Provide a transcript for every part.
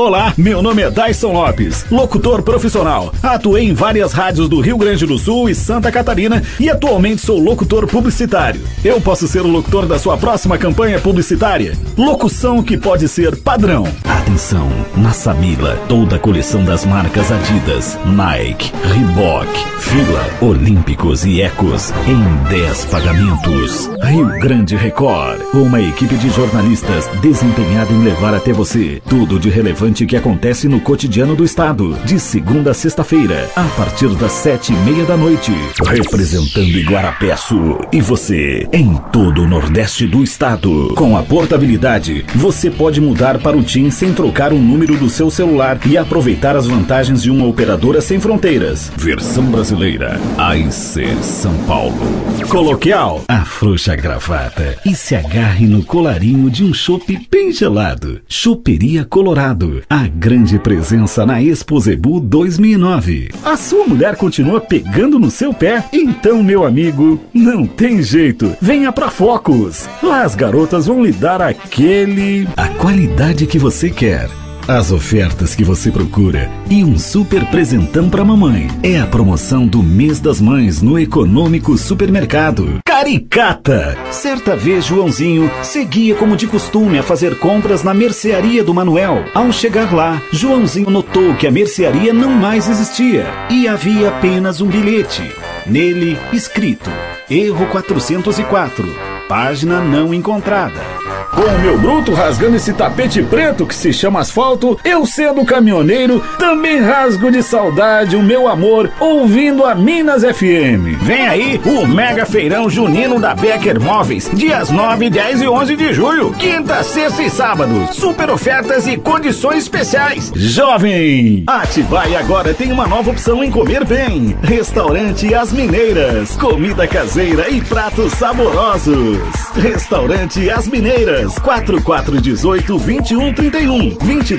Olá, meu nome é Dyson Lopes, locutor profissional. Atuei em várias rádios do Rio Grande do Sul e Santa Catarina e atualmente sou locutor publicitário. Eu posso ser o locutor da sua próxima campanha publicitária? Locução que pode ser padrão. Atenção, na Samila, toda a coleção das marcas Adidas, Nike, Reebok, Fila, Olímpicos e Ecos em 10 pagamentos. Rio Grande Record, uma equipe de jornalistas desempenhada em levar até você tudo de relevante que acontece no cotidiano do estado, de segunda a sexta-feira, a partir das 7:30 da noite, representando Iguarapeçu e você em todo o Nordeste do estado. Com a portabilidade, você pode mudar para o TIM sem trocar o número do seu celular e aproveitar as vantagens de uma operadora sem fronteiras. Versão brasileira, AIC São Paulo. Coloquial, afrouxa a gravata e se agarre no colarinho de um chopp bem gelado. Choperia Colorado, a grande presença na Expo Zebu 2009. A sua mulher continua pegando no seu pé? Então, meu amigo, não tem jeito. Venha pra Focus. Lá as garotas vão lhe dar a qualidade que você quer. As ofertas que você procura e um super presentão pra mamãe. É a promoção do Mês das Mães no Econômico Supermercado. Caricata! Certa vez Joãozinho seguia como de costume a fazer compras na mercearia do Manuel. Ao chegar lá, Joãozinho notou que a mercearia não mais existia e havia apenas um bilhete. Nele, escrito: erro 404, página não encontrada. Com o meu bruto rasgando esse tapete preto que se chama asfalto, eu sendo caminhoneiro, também rasgo de saudade o meu amor ouvindo a Minas FM. Vem aí o Mega Feirão Junino da Becker Móveis, dias 9, 10 e 11 de julho, quinta, sexta e sábado. Super ofertas e condições especiais. Jovem! Atibaia agora tem uma nova opção em comer bem. Restaurante As Mineiras, comida caseira e pratos saborosos. Restaurante As Mineiras, 4418-2131,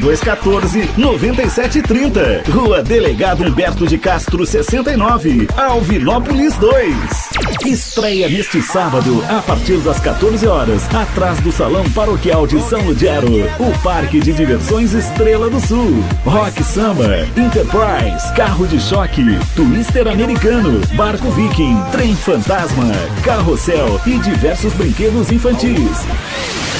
2214-9730, Rua Delegado Humberto de Castro 69, Alvinópolis 2. Estreia neste sábado, a partir das 14 horas, atrás do Salão Paroquial de São Ludgero, o Parque de Diversões Estrela do Sul. Rock Samba, Enterprise, Carro de Choque, Twister Americano, Barco Viking, Trem Fantasma, Carrossel e diversos brinquedos infantis.